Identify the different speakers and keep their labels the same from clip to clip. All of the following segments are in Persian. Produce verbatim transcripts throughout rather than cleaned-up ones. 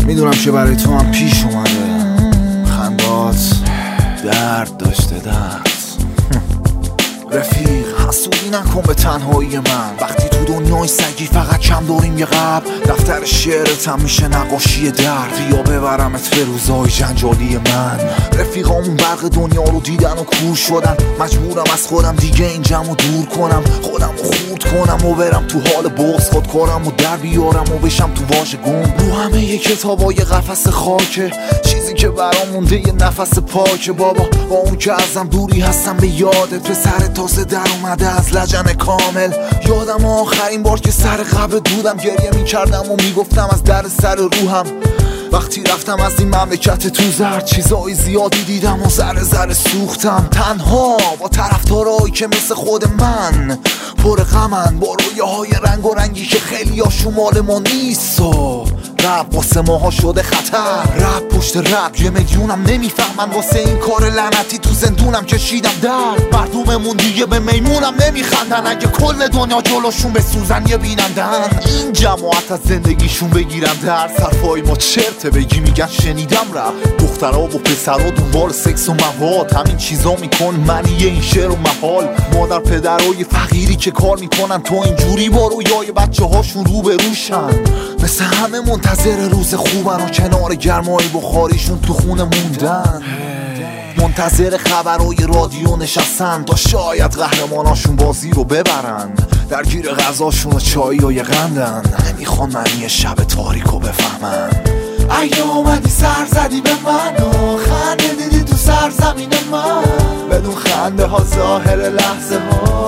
Speaker 1: میدونم که برای تو هم پیش اومده خندات درد داشته درد. رفیق حسودی نکن به تنهایی من، وقتی تو دنیای سگی فقط کم داریم یه قبل. دفتر شعرتم میشه نقاشی درد، یا ببرمت به روزای جنجالی من. رفیقامون برق دنیا رو دیدن و کور شدن، مجبورم از خودم دیگه این جمع دور کنم، خودم رو خورد کنم و برم تو حال بغض، خود کارم و در بیارم و بشم تو واژه گم. رو همه یه کتابای قفس خاکه، چیزی که برام مونده یه نفس پاکه. بابا با اون که ازم دوری هستم به یادت، پسر تازه در اومده از لجن کامل. یادم آخرین بار که سر قبر دودم گریه میکردم و میگفتم از در سر روحم. وقتی رفتم از این مملکت تو زرد، چیزای زیادی دیدم و ذره ذره سوختم. تنها با طرفدارایی که مثل خود من پر غمن، با رویاهای رنگ و رنگی که خیلی ها شمال ما نیست. و رب واسه ماها شده خطر، رب پشت رب یه میلیونم نمیفهمن. واسه این کار لعنتی تو زندونم کشیدم درد، مردممون دیگه به میمونم نمیخندن. اگه کل دنیا جلوشون به سوزن یه بینندن، این جماعت از زندگیشون بگیرم درد. حرفای ما چرته بگی میگن شنیدم رفت، دخترها و پسرها دنبال سکس و مواد، همین چیزا میکن منی این شعر و محال. مادر پدرای فقیری که کار میکنن تو اینجوری با رویای بچه هاشون رو به روشن، مثل همه منتظر روز خوبن و کنار گرمای بخاریشون تو خونه موندن. منتظر خبرای رادیو نشستن تا شاید قهرماناشون بازی رو ببرن، درگیر غذاشون و چایی و یه قندن، نمیخوان معنی شب تاریکو بفهمن. اگه اومدی سر زدی به من و خنده دیدی تو سرزمین من، بدون خنده ها ظاهر لحظه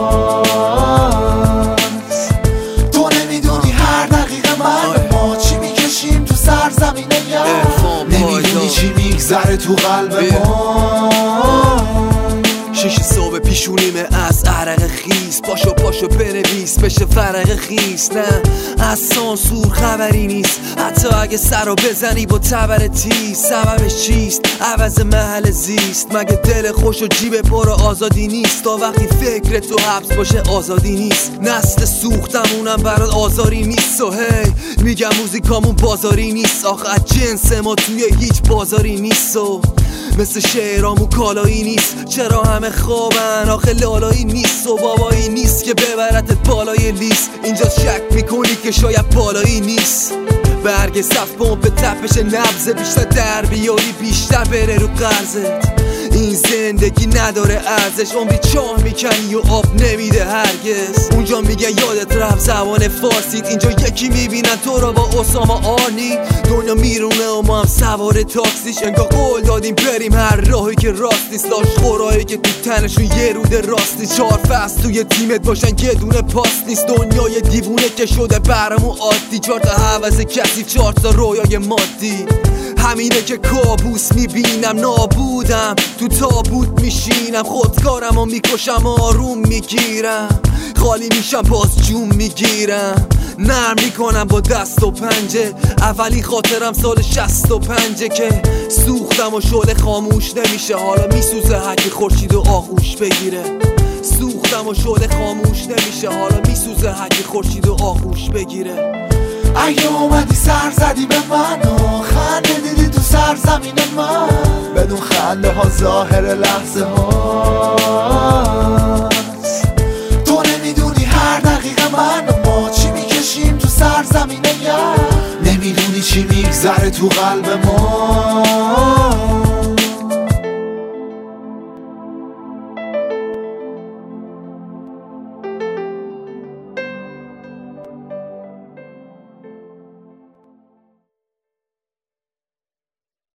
Speaker 1: هاست. تو نمیدونی هر دقیقه من ما چی میکشیم تو سرزمینه یا نمیدونی چی میگذره تو قلب ما.
Speaker 2: شش صبح پیشونیمه از عرق خیس، پاشو پاشو بنویس بشه فرق خیس. نه از سانسور خبری نیست، حتی اگه سر رو بزنی با تبر تیز. سببش چیست؟ عوض محل زیست. مگه دل خوش و جیب پر آزادی نیست؟ تا وقتی فکر تو حبس باشه آزادی نیست. نسل سوختمونم برات آزاری نیست. و هی میگم موزیکامون بازاری نیست، آخه از جنس ما توی هیچ بازاری نیست. و مثل شعرامون کالایی نیست، چرا همه خوابن آخه لالایی نیست. و بابایی نیست که ببرتت بالای لیست، اینجا شک میکنی که شاید بالایی نیست. برگ صف پمپ تپش نبضه، بیشتر در بیاری بیشتر بره رو قرضت. این زندگی نداره ارزش، عمری چاه میکنی و آب نمیده هرگز. اونجا میگن یادت رفت زبان فارسیت، اینجا یکی میبینن تو را با اسامه آرنی. دنیا میرونه و ما هم سوار تاکسیش، انگار قول دادیم بریم هر راهی که راست نیست. لاش خورایی که تو تنشون یه روده راست نیست. چهار فصل توی تیمت باشن یه دونه پاس نیست. دنیای دیوونه که شده برامون عادی، چهار تا حوض کثیف چهار تا رویای مادی. همینه که کابوس میبینم، نابودم تو تابوت میشینم، خودکارم و میکشم آروم میگیرم، خالی میشم باز جون میگیرم، نرم میکنم با دست و پنجه. اولی خاطرم سال شست و پنجه که سوختم و شعله خاموش نمیشه، حالا میسوزه هرکی خورشید و آغوش بگیره. سوختم و شعله خاموش نمیشه، حالا میسوزه هرکی خورشید و آغوش بگیره.
Speaker 1: اگه اومدی سر زدی به من و خنده دیدی تو سرزمین من، بدون خنده ها ظاهر لحظه هاست. تو نمیدونی هر دقیقه من و ما چی میکشیم تو سرزمین یا نمیدونی چی میگذره تو قلب ما.